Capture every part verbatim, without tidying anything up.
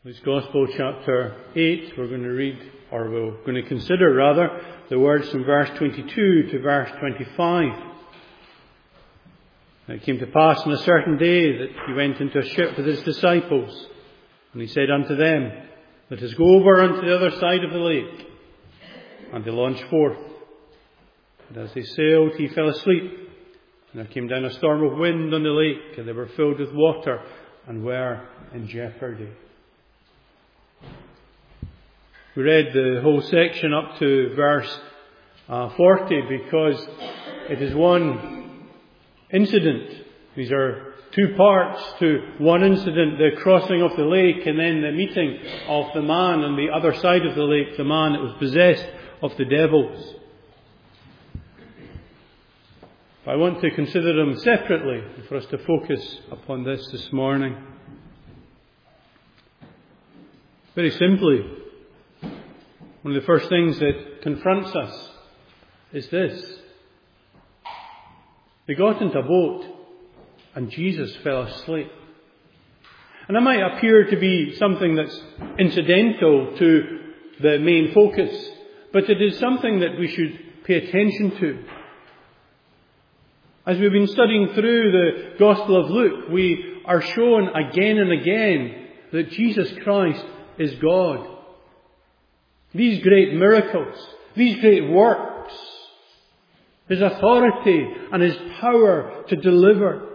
Luke's Gospel, chapter eight, we're going to read, or we're going to consider rather, the words from verse twenty-two to verse twenty-five. And it came to pass on a certain day that he went into a ship with his disciples, and he said unto them, Let us go over unto the other side of the lake. And they launched forth. And as they sailed, he fell asleep. And there came down a storm of wind on the lake, and they were filled with water, and were in jeopardy. We read the whole section up to verse uh, forty because it is one incident. These are two parts to one incident, the crossing of the lake and then the meeting of the man on the other side of the lake, the man that was possessed of the devils. I want to consider them separately for us to focus upon this this morning. Very simply, one of the first things that confronts us is this. They got into a boat and Jesus fell asleep. And it might appear to be something that's incidental to the main focus, but it is something that we should pay attention to. As we've been studying through the Gospel of Luke, we are shown again and again that Jesus Christ is God. These great miracles, these great works, His authority and His power to deliver.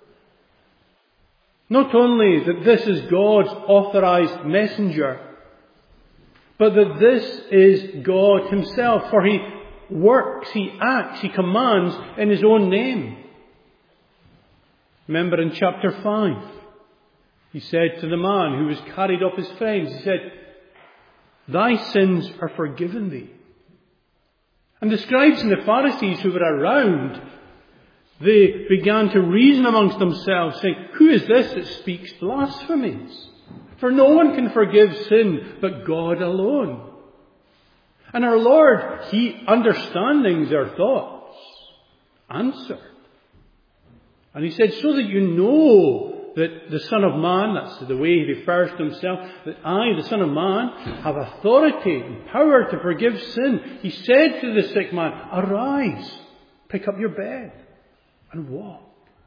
Not only that this is God's authorized messenger, but that this is God Himself, for He works, He acts, He commands in His own name. Remember in chapter five, He said to the man who was carried off His friends, He said, Thy sins are forgiven thee. And the scribes and the Pharisees who were around, they began to reason amongst themselves, saying, Who is this that speaks blasphemies? For no one can forgive sin but God alone. And our Lord, He, understanding their thoughts, answered. And He said, So that you know that the Son of Man, that's the way He refers to Himself, that I, the Son of Man, have authority and power to forgive sin. He said to the sick man, Arise, pick up your bed and walk.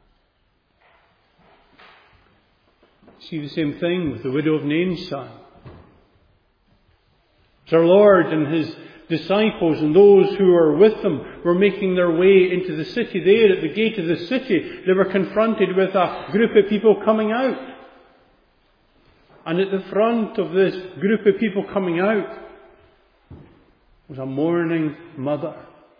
See the same thing with the widow of Nain's son. Our Lord and His disciples and those who were with them were making their way into the city. There at the gate of the city, they were confronted with a group of people coming out. And at the front of this group of people coming out was a mourning mother.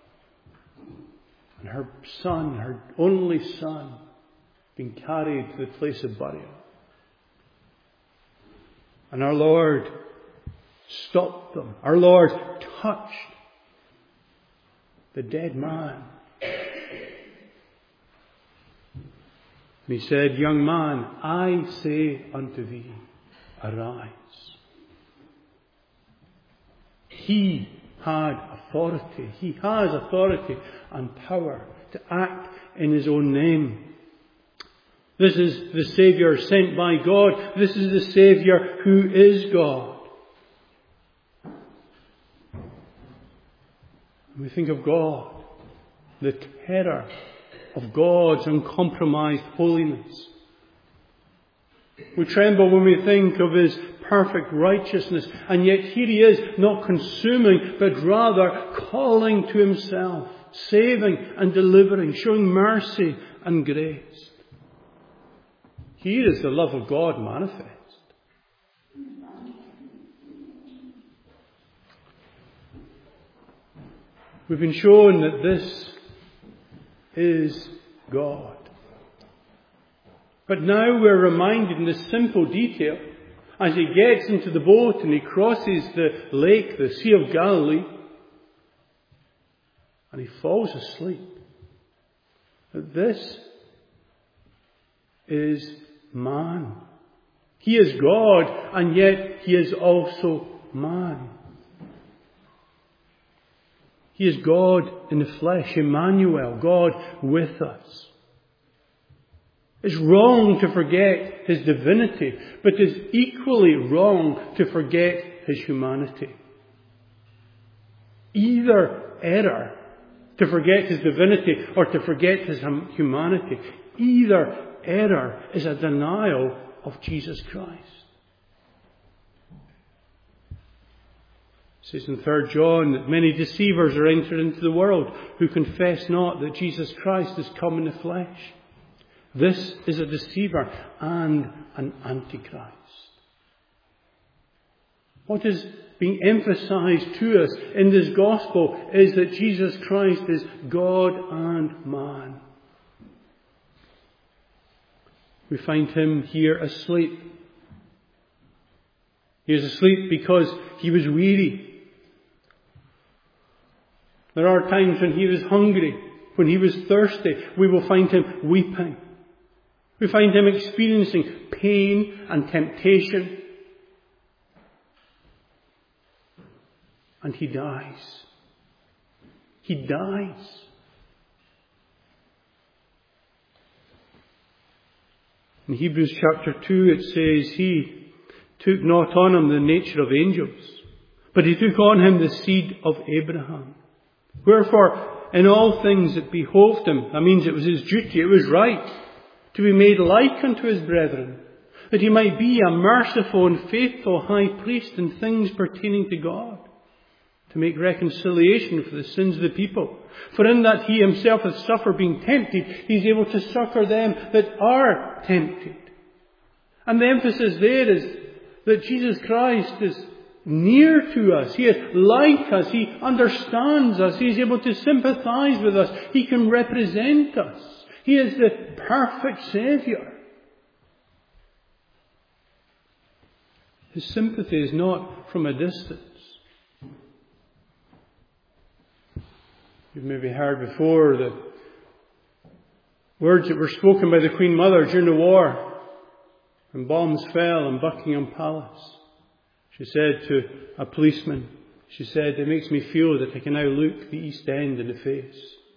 And her son, her only son, being carried to the place of burial. And our Lord stopped them. Our Lord touched the dead man. And He said, Young man, I say unto thee, arise. He had authority. He has authority and power to act in His own name. This is the Saviour sent by God. This is the Saviour who is God. We think of God, the terror of God's uncompromised holiness. We tremble when we think of His perfect righteousness, and yet here He is, not consuming, but rather calling to Himself, saving and delivering, showing mercy and grace. Here is the love of God manifest. We've been shown that this is God. But now we're reminded in this simple detail, as He gets into the boat and He crosses the lake, the Sea of Galilee, and He falls asleep, that this is man. He is God, and yet He is also man. He is God in the flesh, Emmanuel, God with us. It's wrong to forget his divinity, but it's equally wrong to forget his humanity. Either error, to forget his divinity or to forget his humanity, either error is a denial of Jesus Christ. It says in Third John that many deceivers are entered into the world who confess not that Jesus Christ is come in the flesh. This is a deceiver and an antichrist. What is being emphasized to us in this gospel is that Jesus Christ is God and man. We find him here asleep. He is asleep because he was weary. There are times when he was hungry, when he was thirsty. We will find him weeping. We find him experiencing pain and temptation. And he dies. He dies. In Hebrews chapter two it says, he took not on him the nature of angels, but he took on him the seed of Abraham. Wherefore, in all things it behoved him, that means it was his duty, it was right, to be made like unto his brethren, that he might be a merciful and faithful high priest in things pertaining to God, to make reconciliation for the sins of the people. For in that he himself hath suffered being tempted, he is able to succour them that are tempted. And the emphasis there is that Jesus Christ is near to us. He is like us. He understands us. He is able to sympathize with us. He can represent us. He is the perfect Saviour. His sympathy is not from a distance. You've maybe heard before the words that were spoken by the Queen Mother during the war when bombs fell in Buckingham Palace. She said to a policeman, she said, it makes me feel that I can now look the East End in the face.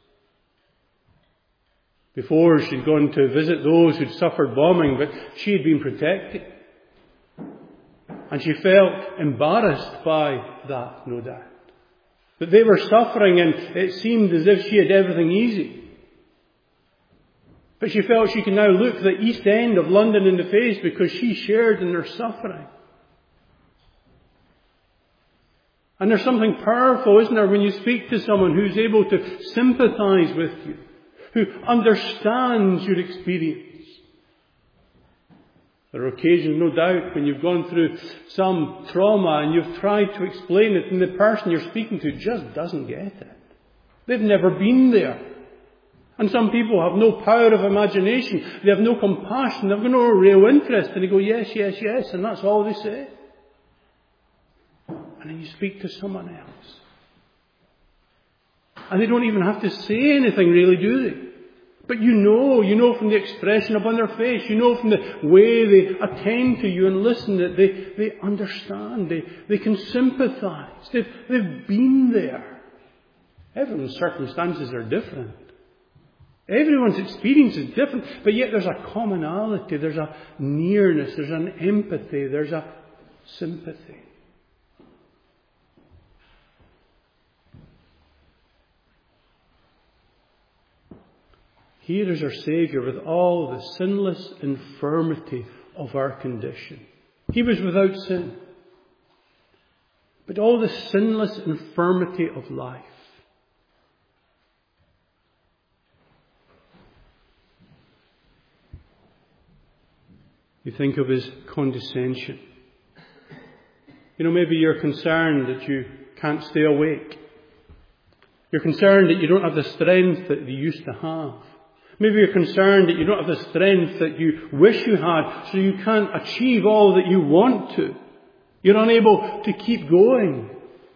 Before she'd gone to visit those who'd suffered bombing, but she had been protected. And she felt embarrassed by that, no doubt. That they were suffering and it seemed as if she had everything easy. But she felt she could now look the East End of London in the face because she shared in their suffering. And there's something powerful, isn't there, when you speak to someone who's able to sympathize with you, who understands your experience. There are occasions, no doubt, when you've gone through some trauma and you've tried to explain it and the person you're speaking to just doesn't get it. They've never been there. And some people have no power of imagination. They have no compassion. They've got no real interest. And they go, yes, yes, yes. And that's all they say. And then you speak to someone else. And they don't even have to say anything really, do they? But you know, you know from the expression upon their face, you know from the way they attend to you and listen that they, they understand, they, they can sympathize, they've, they've been there. Everyone's circumstances are different. Everyone's experience is different, but yet there's a commonality, there's a nearness, there's an empathy, there's a sympathy. Here is our Saviour with all the sinless infirmity of our condition. He was without sin, but all the sinless infirmity of life. You think of his condescension. You know, maybe you're concerned that you can't stay awake. You're concerned that you don't have the strength that you used to have. Maybe you're concerned that you don't have the strength that you wish you had, so you can't achieve all that you want to. You're unable to keep going.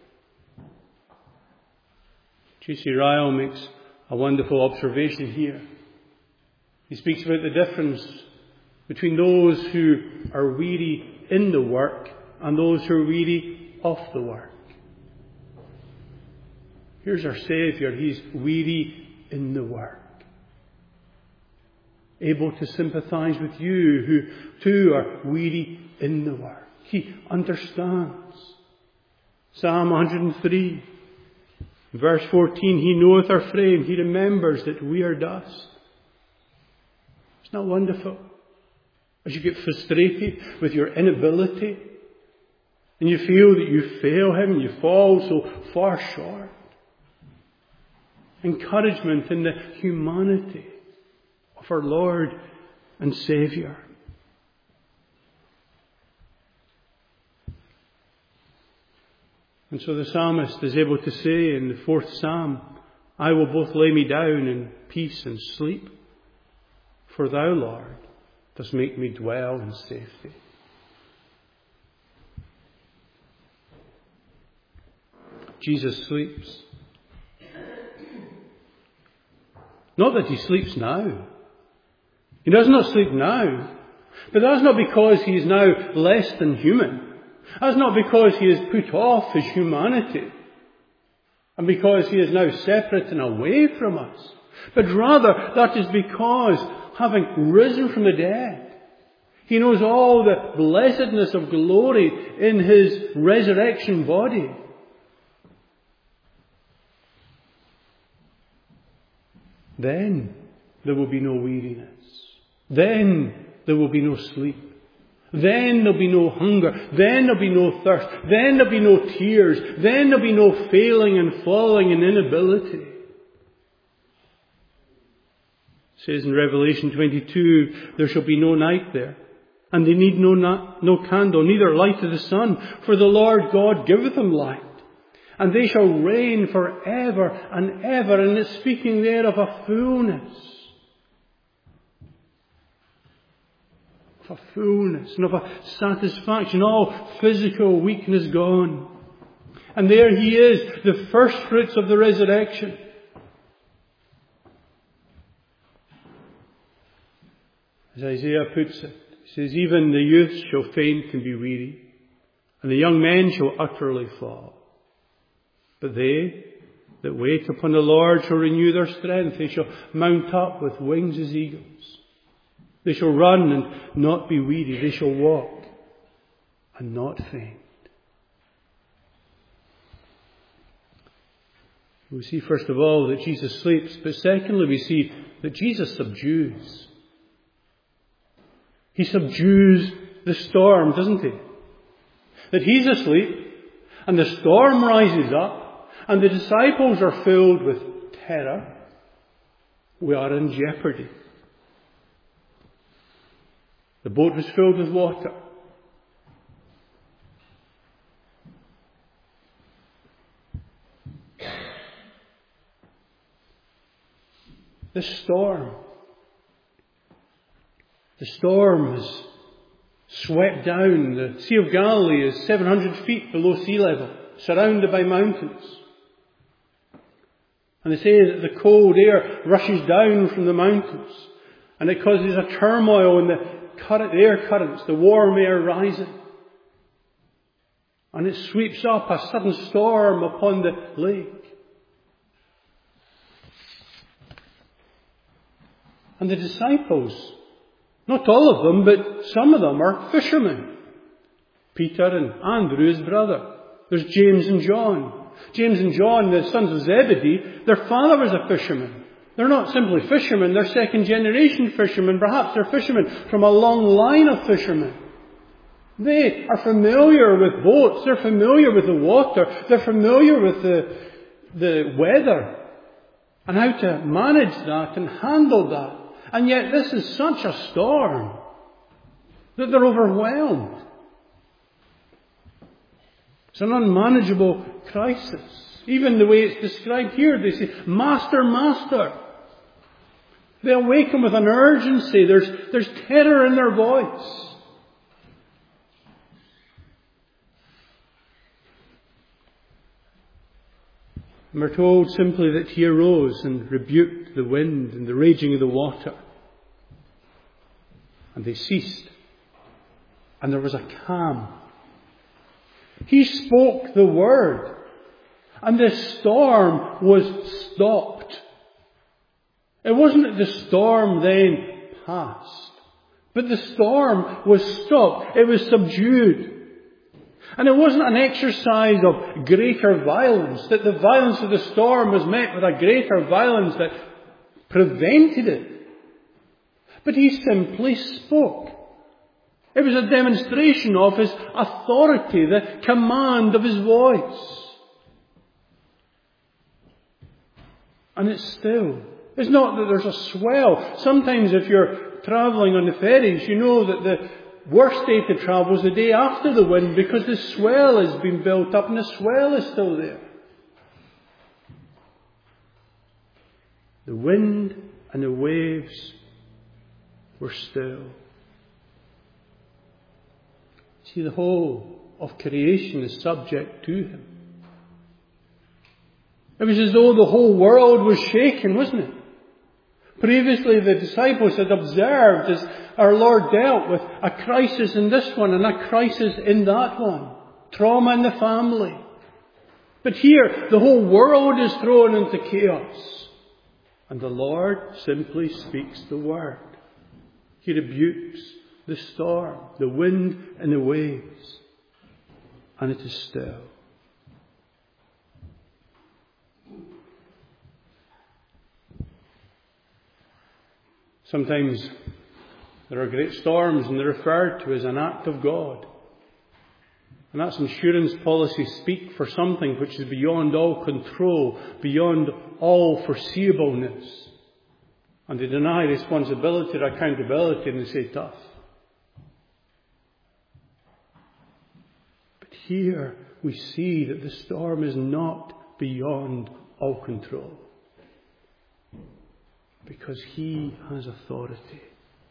J C Ryle makes a wonderful observation here. He speaks about the difference between those who are weary in the work and those who are weary of the work. Here's our Saviour. He's weary in the work. able to sympathize with you who too are weary in the work. He understands. Psalm one hundred three, verse fourteen, He knoweth our frame. He remembers that we are dust. Isn't that wonderful? As you get frustrated with your inability and you feel that you fail Him, you fall so far short. Encouragement in the humanity of our Lord and Saviour. And so the psalmist is able to say in the fourth psalm, I will both lay me down in peace and sleep, for Thou, Lord, dost make me dwell in safety. Jesus sleeps. Not that He sleeps now. He does not sleep now. But that's not because He is now less than human. That's not because He has put off His humanity. And because He is now separate and away from us. But rather, that is because, having risen from the dead, He knows all the blessedness of glory in His resurrection body. Then there will be no weariness. Then there will be no sleep. Then there'll be no hunger. Then there'll be no thirst. Then there'll be no tears. Then there'll be no failing and falling and inability. It says in Revelation twenty-two, there shall be no night there. And they need no, na- no candle, neither light of the sun. For the Lord God giveth them light. And they shall reign for ever and ever. And it's speaking there of a fullness. Of a fullness and of a satisfaction. All physical weakness gone. And there He is, the first fruits of the resurrection. As Isaiah puts it, he says, even the youth shall faint and be weary, and the young men shall utterly fall. But they that wait upon the Lord shall renew their strength. They shall mount up with wings as eagles. They shall run and not be weary. They shall walk and not faint. We see first of all that Jesus sleeps, but secondly we see that Jesus subdues. He subdues the storm, doesn't He? That He's asleep and the storm rises up and the disciples are filled with terror. We are in jeopardy. The boat was filled with water. The storm. The storm has swept down. The Sea of Galilee is seven hundred feet below sea level, surrounded by mountains. And they say that the cold air rushes down from the mountains and it causes a turmoil in the current, air currents, the warm air rising. And it sweeps up a sudden storm upon the lake. And the disciples, not all of them, but some of them are fishermen. Peter and Andrew, his brother. There's James and John. James and John, the sons of Zebedee, their father was a fisherman. They're not simply fishermen, they're second generation fishermen. Perhaps they're fishermen from a long line of fishermen. They are familiar with boats, they're familiar with the water, they're familiar with the, the weather and how to manage that and handle that. And yet this is such a storm that they're overwhelmed. It's an unmanageable crisis. Even the way it's described here, they say, Master, Master. They awaken with an urgency. There's, there's terror in their voice. And we're told simply that He arose and rebuked the wind and the raging of the water. And they ceased. And there was a calm. He spoke the word. And the storm was stopped. It wasn't that the storm then passed. But the storm was stopped. It was subdued. And it wasn't an exercise of greater violence, that the violence of the storm was met with a greater violence that prevented it. But he simply spoke. It was a demonstration of his authority, the command of his voice. And it's still. It's not that there's a swell. Sometimes if you're travelling on the ferries, you know that the worst day to travel is the day after the wind, because the swell has been built up and the swell is still there. The wind and the waves were still. See, the whole of creation is subject to him. It was as though the whole world was shaken, wasn't it? Previously the disciples had observed as our Lord dealt with a crisis in this one and a crisis in that one. Trauma in the family. But here the whole world is thrown into chaos. And the Lord simply speaks the word. He rebukes the storm, the wind and the waves. And it is still. Sometimes there are great storms and they're referred to as an act of God. And that's insurance policies speak for something which is beyond all control, beyond all foreseeableness. And they deny responsibility or accountability and they say tough. But here we see that the storm is not beyond all control. Because he has authority.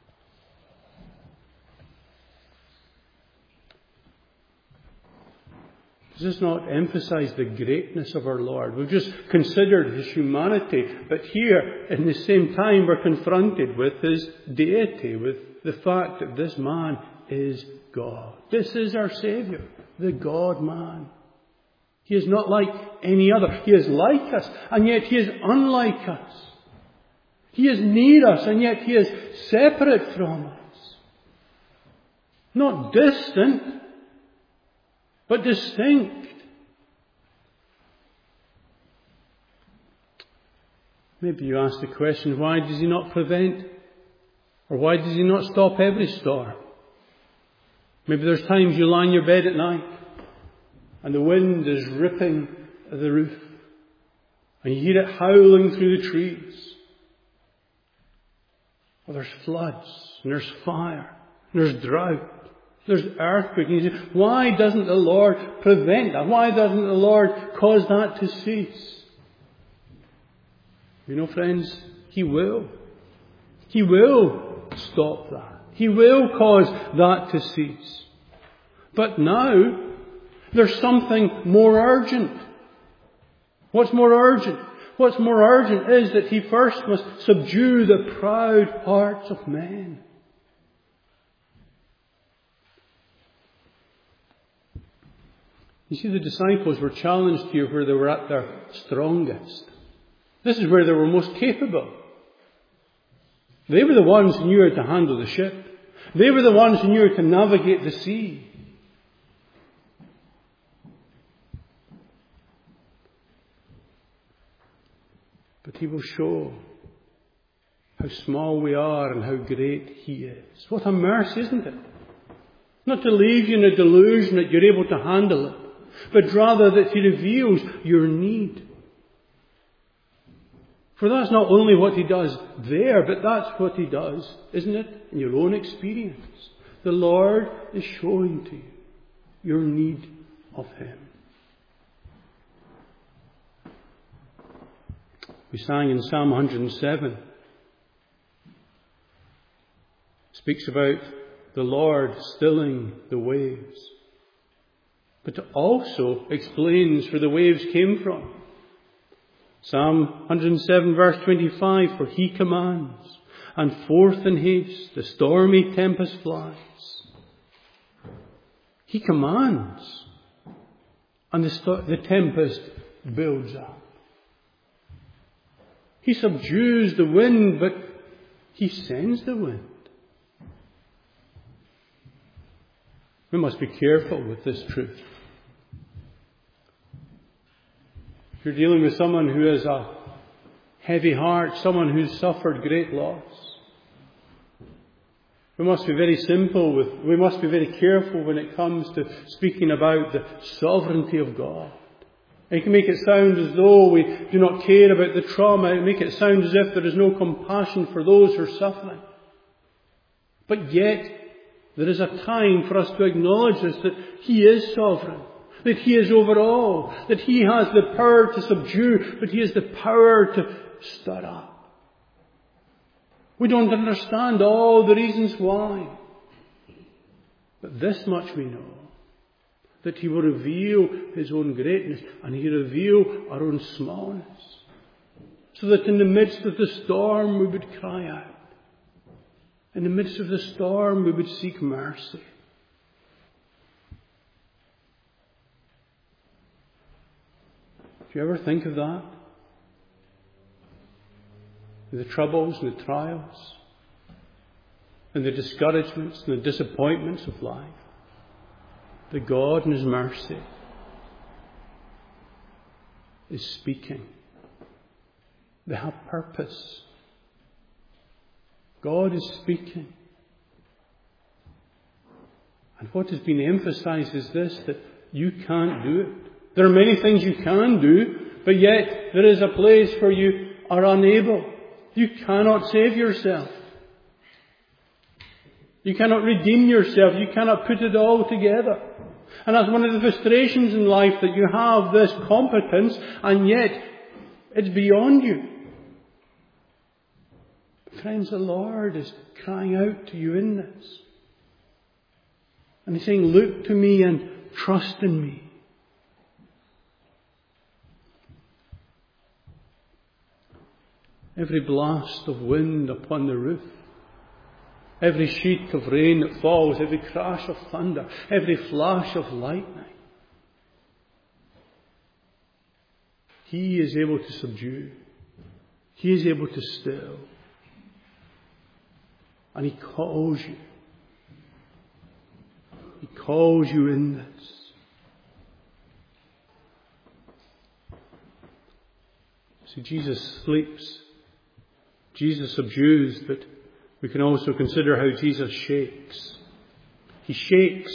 Does this not emphasize the greatness of our Lord? We've just considered his humanity, but here, in the same time, we're confronted with his deity, with the fact that this man is God. This is our Saviour, the God-man. He is not like any other. He is like us, and yet he is unlike us. He is near us, and yet he is separate from us. Not distant, but distinct. Maybe you ask the question, why does he not prevent? Or why does he not stop every storm? Maybe there's times you lie in your bed at night, and the wind is ripping the roof, and you hear it howling through the trees. Well, there's floods, and there's fire, and there's drought, there's earthquake. And you say, why doesn't the Lord prevent that? Why doesn't the Lord cause that to cease? You know, friends, he will. He will stop that. He will cause that to cease. But now, there's something more urgent. What's more urgent? What's more urgent is that he first must subdue the proud hearts of men. You see, the disciples were challenged here where they were at their strongest. This is where they were most capable. They were the ones who knew how to handle the ship. They were the ones who knew how to navigate the sea. But he will show how small we are and how great he is. What a mercy, isn't it? Not to leave you in a delusion that you're able to handle it, but rather that he reveals your need. For that's not only what he does there, but that's what he does, isn't it, in your own experience. The Lord is showing to you your need of him. We sang in Psalm one hundred seven. Speaks about the Lord stilling the waves. But it also explains where the waves came from. Psalm one hundred seven verse twenty-five, for he commands, and forth in haste the stormy tempest flies. He commands, and the, st- the tempest builds up. He subdues the wind, but He sends the wind. We must be careful with this truth. If you're dealing with someone who has a heavy heart, someone who's suffered great loss, we must be very simple with, we must be very careful when it comes to speaking about the sovereignty of God. It can make it sound as though we do not care about the trauma. It can make it sound as if there is no compassion for those who are suffering. But yet, there is a time for us to acknowledge this, that He is sovereign, that He is over all, that He has the power to subdue, but He has the power to stir up. We don't understand all the reasons why. But this much we know, that He will reveal His own greatness and He will reveal our own smallness. So that in the midst of the storm we would cry out. In the midst of the storm we would seek mercy. Do you ever think of that? The troubles and the trials and the discouragements and the disappointments of life. That God in His mercy is speaking. They have purpose. God is speaking. And what has been emphasized is this, that you can't do it. There are many things you can do, but yet there is a place where you are unable. You cannot save yourself. You cannot redeem yourself. You cannot put it all together. And that's one of the frustrations in life, that you have this competence and yet it's beyond you. Friends, the Lord is crying out to you in this. And He's saying, look to me and trust in me. Every blast of wind upon the roof, every sheet of rain that falls, every crash of thunder, every flash of lightning, He is able to subdue. He is able to still. And He calls you. He calls you in this. See, Jesus sleeps. Jesus subdues, but we can also consider how Jesus shakes. He shakes.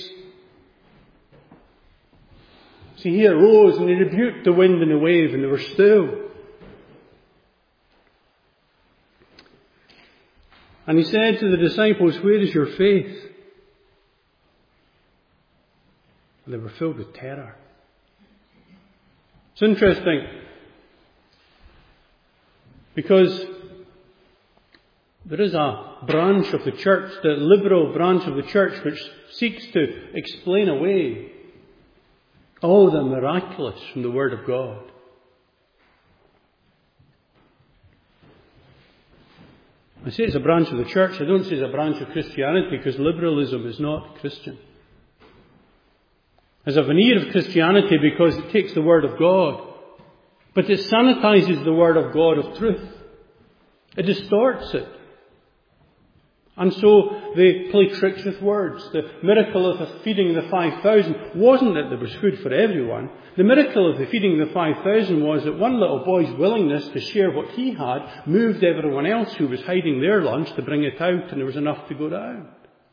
See, He arose and He rebuked the wind and the wave, and they were still. And He said to the disciples, where is your faith? And they were filled with terror. It's interesting, because there is a branch of the church, the liberal branch of the church, which seeks to explain away all the miraculous from the Word of God. I say it's a branch of the church. I don't say it's a branch of Christianity, because liberalism is not Christian. There's a veneer of Christianity because it takes the Word of God, but it sanitizes the Word of God of truth. It distorts it. And so they play tricks with words. The miracle of the feeding the five thousand wasn't that there was food for everyone. The miracle of the feeding the five thousand was that one little boy's willingness to share what he had moved everyone else who was hiding their lunch to bring it out, and there was enough to go round.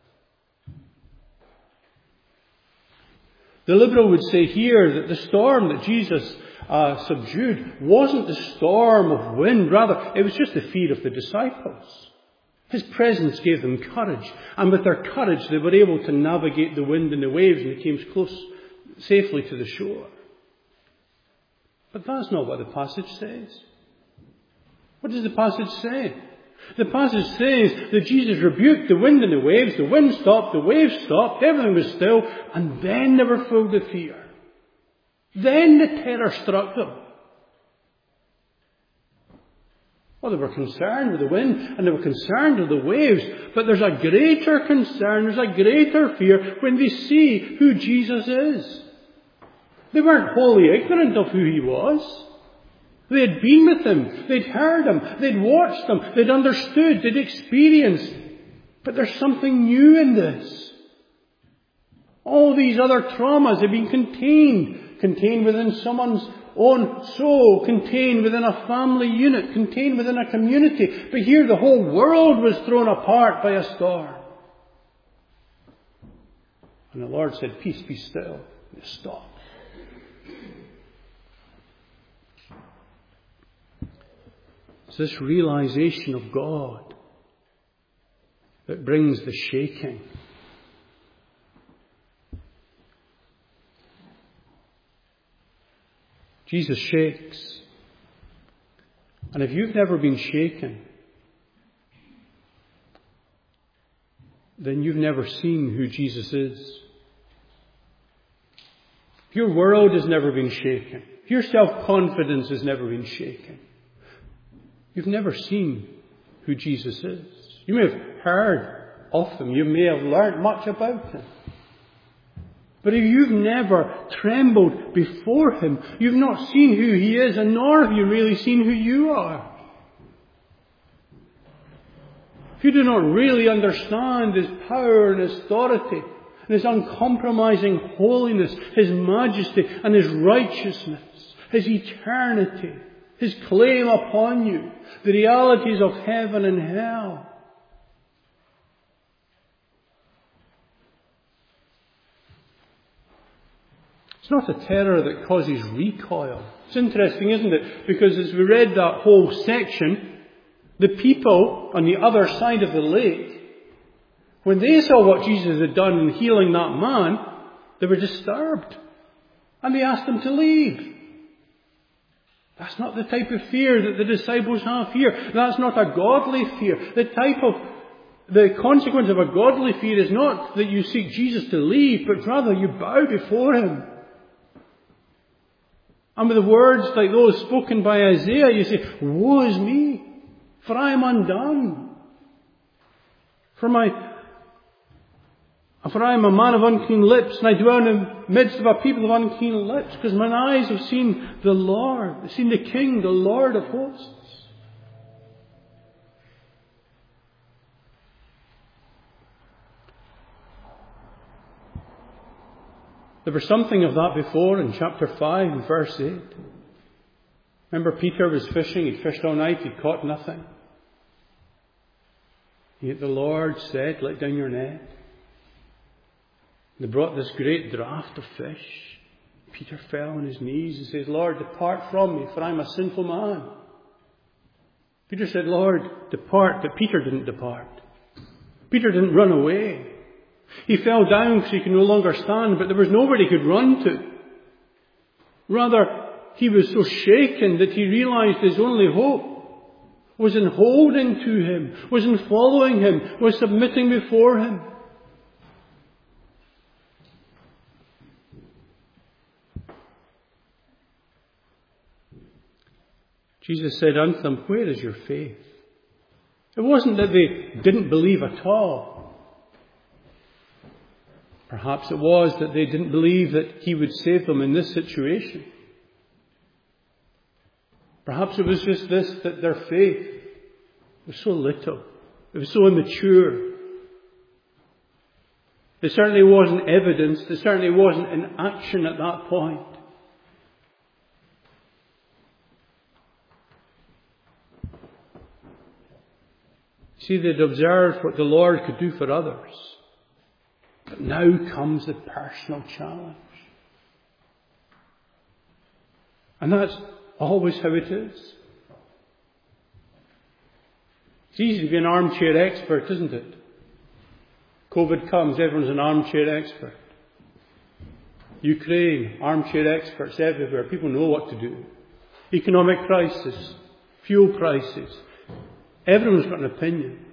The liberal would say here that the storm that Jesus uh, subdued wasn't the storm of wind. Rather, it was just the fear of the disciples. His presence gave them courage, and with their courage they were able to navigate the wind and the waves, and they came close safely to the shore. But that's not what the passage says. What does the passage say? The passage says that Jesus rebuked the wind and the waves, the wind stopped, the waves stopped, everything was still, and then they were filled with fear. Then the terror struck them. Well, they were concerned with the wind and they were concerned with the waves, but there's a greater concern, there's a greater fear when they see who Jesus is. They weren't wholly ignorant of who He was. They had been with him. They'd heard him. They'd watched him. They'd understood. They'd experienced. But there's something new in this. All these other traumas have been contained. Contained within someone's own soul. Contained within a family unit. Contained within a community. But here the whole world was thrown apart by a storm. And the Lord said, peace, be still. And it stopped. It's this realization of God that brings the shaking. Jesus shakes. And if you've never been shaken, then you've never seen who Jesus is. If your world has never been shaken, if your self-confidence has never been shaken, you've never seen who Jesus is. You may have heard of him. You may have learnt much about him. But if you've never trembled before him, you've not seen who he is, and nor have you really seen who you are. If you do not really understand his power and his authority, and his uncompromising holiness, his majesty and his righteousness, his eternity, his claim upon you, the realities of heaven and hell, it's not a terror that causes recoil. It's interesting, isn't it? Because as we read that whole section, the people on the other side of the lake, when they saw what Jesus had done in healing that man, they were disturbed. And they asked him to leave. That's not the type of fear that the disciples have here. That's not a godly fear. The type of, the consequence of a godly fear is not that you seek Jesus to leave, but rather you bow before him. And with the words like those spoken by Isaiah, you say, woe is me, for I am undone. For my, for I am a man of unclean lips, and I dwell in the midst of a people of unclean lips, because mine eyes have seen the Lord, have seen the King, the Lord of hosts. There was something of that before in chapter five and verse eight. Remember, Peter was fishing. He'd fished all night. He'd caught nothing. Yet the Lord said, let down your net. They brought this great draught of fish. Peter fell on his knees and says, Lord, depart from me, for I'm a sinful man. Peter said, Lord, depart. But Peter didn't depart. Peter didn't run away. He fell down because he could no longer stand, but there was nobody he could run to. Rather, he was so shaken that he realized his only hope was in holding to him, was in following him, was submitting before him. Jesus said unto them, where is your faith? It wasn't that they didn't believe at all. Perhaps it was that they didn't believe that he would save them in this situation. Perhaps it was just this, that their faith was so little. It was so immature. There certainly wasn't evidence. There certainly wasn't an action at that point. See, they'd observed what the Lord could do for others. But now comes the personal challenge. And that's always how it is. It's easy to be an armchair expert, isn't it? COVID comes, everyone's an armchair expert. Ukraine, armchair experts everywhere. People know what to do. Economic crisis, fuel prices. Everyone's got an opinion.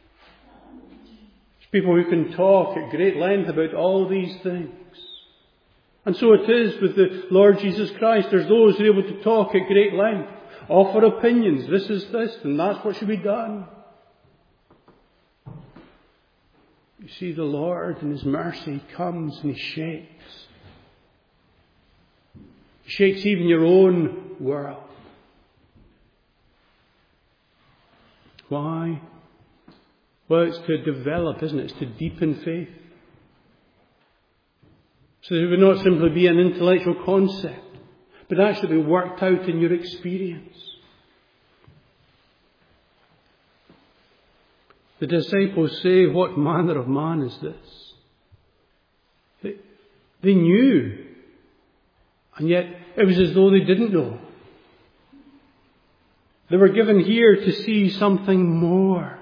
People who can talk at great length about all these things. And so it is with the Lord Jesus Christ. There's those who are able to talk at great length, offer opinions. This is this, and that's what should be done. You see, the Lord in his mercy comes and he shakes. He shakes even your own world. Why? Well, it's to develop, isn't it? It's to deepen faith. So that it would not simply be an intellectual concept, but actually be worked out in your experience. The disciples say, what manner of man is this? They, they knew, and yet it was as though they didn't know. They were given here to see something more.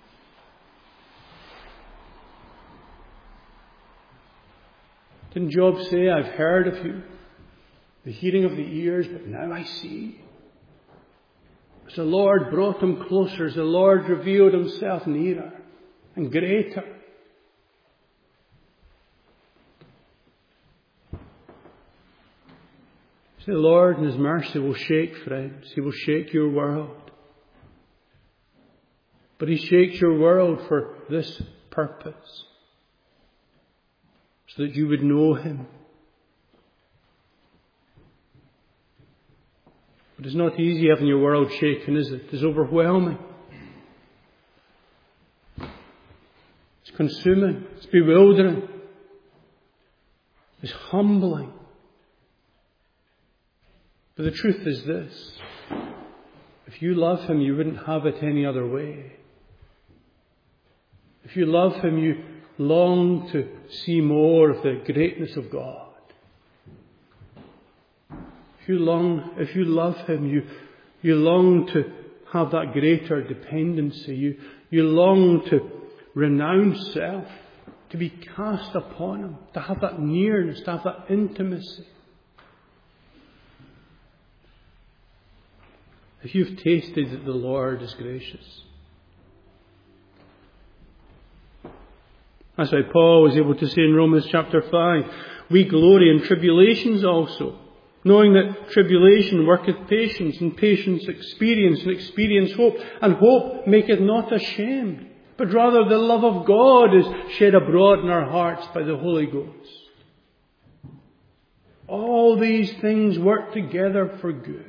Didn't Job say, I've heard of you, the hearing of the ears, but now I see. As the Lord brought him closer, as the Lord revealed himself nearer and greater. See, the Lord in His mercy will shake, friends. He will shake your world. But He shakes your world for this purpose. So that you would know Him. But it's not easy having your world shaken, is it? It's overwhelming. It's consuming. It's bewildering. It's humbling. But the truth is this. If you love Him, you wouldn't have it any other way. If you love Him, you long to see more of the greatness of God. If you long, if you love Him, you, you long to have that greater dependency. You, you long to renounce self, to be cast upon Him, to have that nearness, to have that intimacy. If you've tasted that the Lord is gracious. That's why Paul was able to say in Romans chapter five, we glory in tribulations also, knowing that tribulation worketh patience, and patience experience, and experience hope, and hope maketh not ashamed, but rather the love of God is shed abroad in our hearts by the Holy Ghost. All these things work together for good.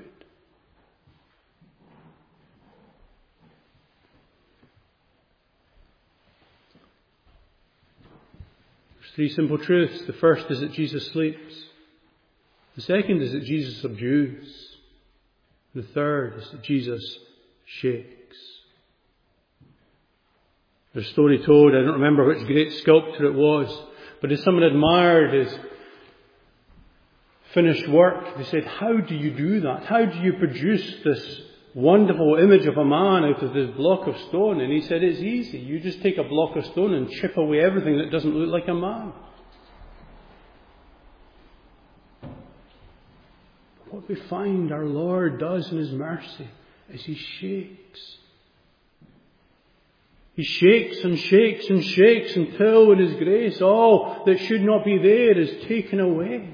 Three simple truths. The first is that Jesus sleeps. The second is that Jesus subdues. The third is that Jesus shakes. There's a story told, I don't remember which great sculptor it was, but as someone admired his finished work, they said, how do you do that? How do you produce this wonderful image of a man out of this block of stone? And he said, it's easy. You just take a block of stone and chip away everything that doesn't look like a man. What we find our Lord does in His mercy is He shakes. He shakes and shakes and shakes until in His grace all that should not be there is taken away.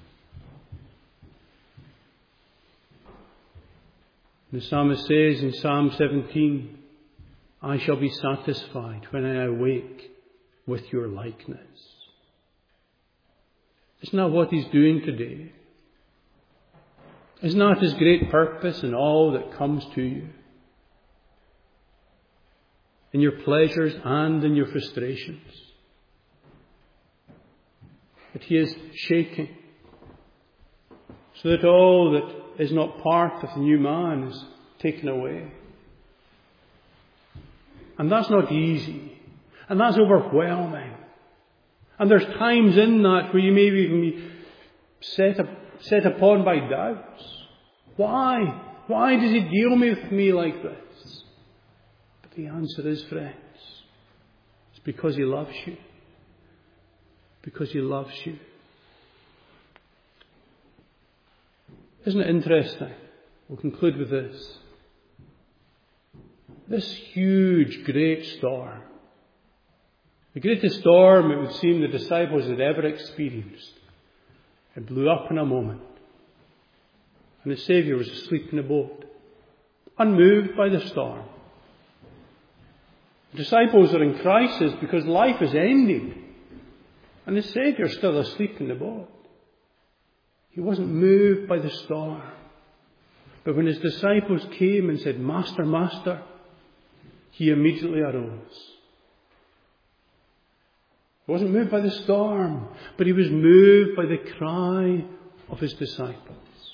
The psalmist says in Psalm seventeen, I shall be satisfied when I awake with your likeness. Isn't that what He's doing today? Isn't that His great purpose in all that comes to you? In your pleasures and in your frustrations. That He is shaking. So that all that is not part of the new man is taken away. And that's not easy. And that's overwhelming. And there's times in that where you may even be set, up, set upon by doubts. Why? Why does He deal with me like this? But the answer is, friends, it's because He loves you. Because He loves you. Isn't it interesting? We'll conclude with this. This huge, great storm. The greatest storm, it would seem, the disciples had ever experienced. It blew up in a moment. And the Saviour was asleep in the boat, unmoved by the storm. The disciples are in crisis because life is ending. And the Saviour is still asleep in the boat. He wasn't moved by the storm. But when His disciples came and said, Master, Master, he immediately arose. He wasn't moved by the storm, but he was moved by the cry of his disciples.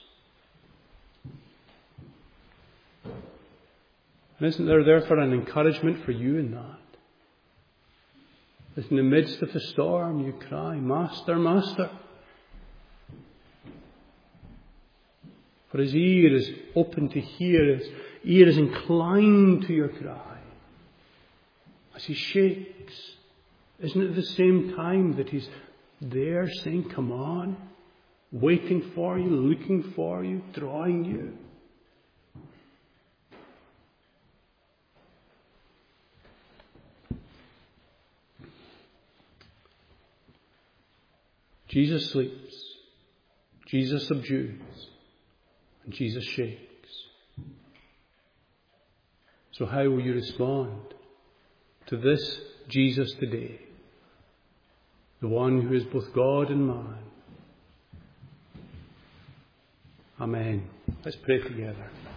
And isn't there therefore an encouragement for you in that? That in the midst of the storm you cry, Master, Master. For his ear is open to hear, his ear is inclined to your cry. As he shakes, isn't it at the same time that he's there saying, come on, waiting for you, looking for you, drawing you? Jesus sleeps, Jesus subdues, and Jesus shakes. So how will you respond to this Jesus today? The one who is both God and man. Amen. Let's pray together.